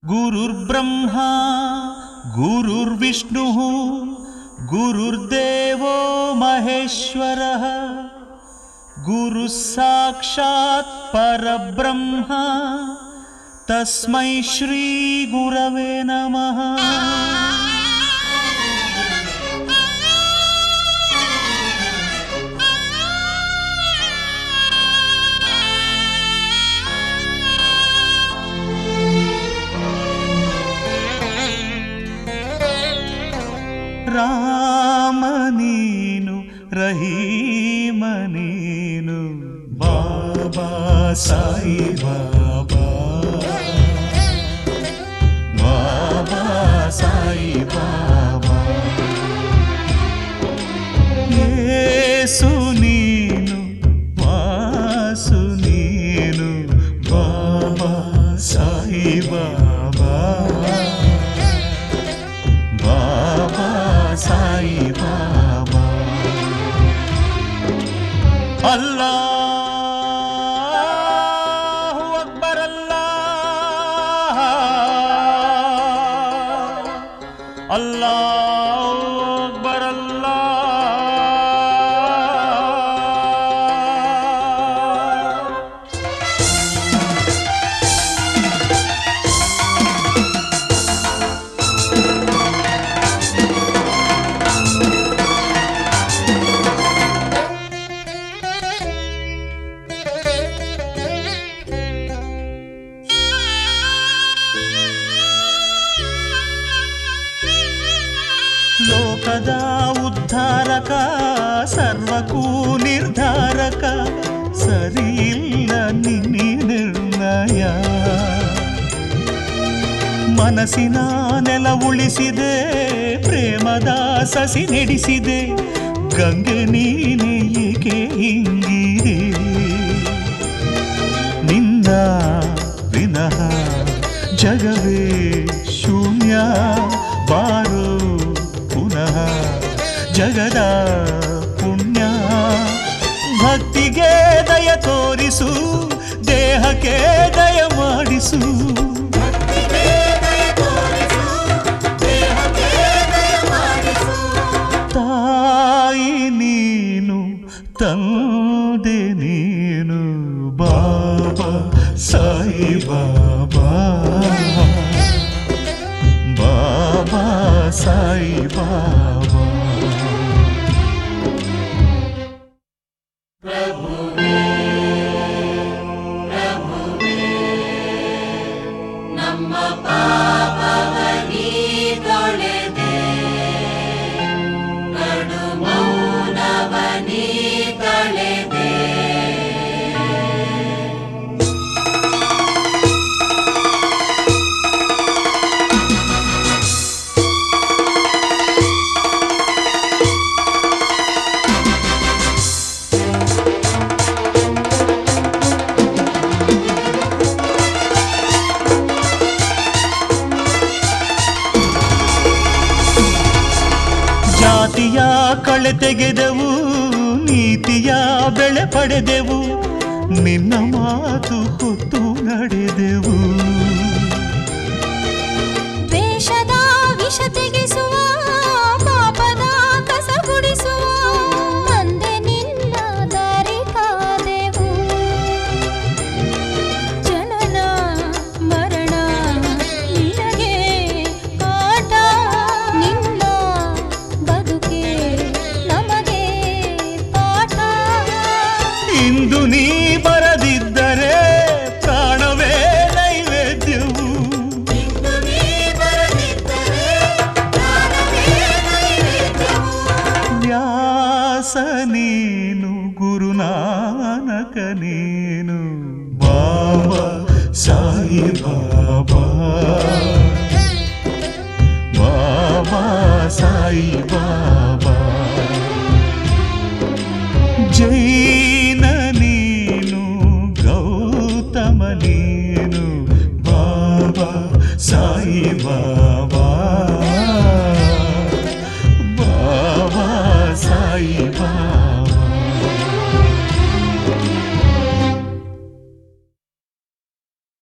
गुरुर्ब्रह्मा गुरुर्विष्णुः गुरुर्देवो महेश्वरः गुरुः साक्षात् परब्रह्म तस्मै श्री गुरवे नमः। ರಾಮ ನೀನು ರಹೀಮ ನೀನು ಬಾಬಾ ಸಾಯಿ ಬಾಬಾ ಬಾಬಾ ಸಾಯಿ ಬಾಬಾ ಯೇಸು ನೀನು ವಾಸು ನೀನು ಬಾಬಾ ಸಾಯಿ ಬಾಬಾ ಬಾಬಾ ಸಾಯಿ ಬಾಬಾ ಅಲ್ಲಾಹು ಅಕ್ಬರ್ ಅಲ್ಲಾಹು ಅಕ್ಬರ್ ಲೋಕದ ಉದ್ಧಾರಕ ಸರ್ವಕ್ಕೂ ನಿರ್ಧಾರಕ ಸರಿಯಿಲ್ಲ ನಿನ್ನಿ ನಿರ್ಣಯ ಮನಸ್ಸಿನ ನೆಲ ಉಳಿಸಿದೆ ಪ್ರೇಮದ ಸಸಿ ನೆಡಿಸಿದೆ ಗಂಗೆ ನೀನೆ ಏಕೆ ಹಿಂಗಿದೆ ನಿನ್ನ ವಿನಃ ಜಗವೇ ಶೂನ್ಯ ಬಾರೋ ಪುನಃ ಜಗದ ಪುಣ್ಯ ಭಕ್ತಿಗೆ ದಯ ತೋರಿಸು ದೇಹಕ್ಕೆ ದಯ ಮಾಡಿಸು ತಾಯಿ ನೀನು ತಂದೆ ನೀನು ಬಾಬಾ ಸಾಯಿ ಬಾಬಾ ಬಾಬಾ ಸಾಯಿ ಬಾಬಾ ಪ್ರಭುವೇ ಪ್ರಭುವೇ ನಮ್ಮ ಪಾಪವನಿ ತೊಳೆದೆ ಕಡು ಮೌನವನಿ ತಳೆದೆ ಜಾತಿಯ ಕಳೆ ತೆಗೆದೆವು ನೀತಿಯ ಬೆಳೆ ಪಡೆದೆವು ನಿನ್ನ ಮಾತು ಹೊತ್ತು ನಡೆದೆವು ದ್ವೇಷದ ವಿಷ ತೆಗೆಸುವ ಪಾಪದ ಕಸ ಗುಡಿಸುವ ತಂದೆ ನಿನ್ನ ದಾರಿ ಕಾದೆವು ಜನನ ಮರಣ ನಿನಗೆ ಕಾಟ ನಿನ್ನ ಬದುಕೆ ನಮಗೆ ಪಾಠ ಇಂದು ನೀ ಬರದಿದ್ದರೆ ಪ್ರಾಣವೇ ನೈವೇದ್ಯವು ವ್ಯಾಸ ನೀನು ಗುರುನಾನಕ ನೀನು ಬಾಬಾ ಸಾಯಿ ಬಾಬಾ ಬಾಬಾ ಸಾಯಿ ಬಾಬಾ ಜೈನ ನೀನು ಗೌತಮ ನೀನು ಬಾಬಾ ಸಾಯಿ ಬಾಬಾ